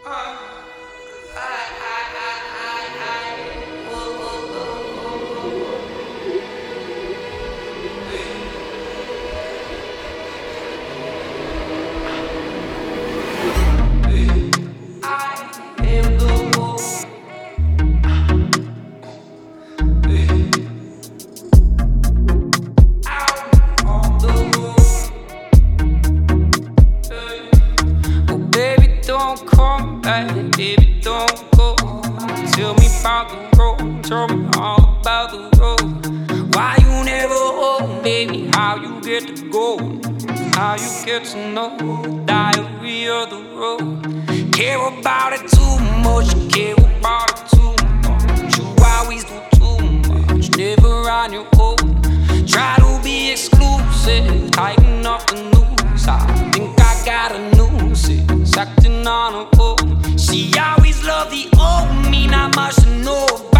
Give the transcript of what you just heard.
Don't come back, baby, don't go. Tell me about the road, tell me all about the road. Why you never home, baby, how you get to go, how you get to know the diary of the road. Care about it too much, care about it too much. You always do too much, never on your own. Try to be exclusive, tighten up the noose. I think I got a nuisance acting on her own. She always loved the old me, not much to know.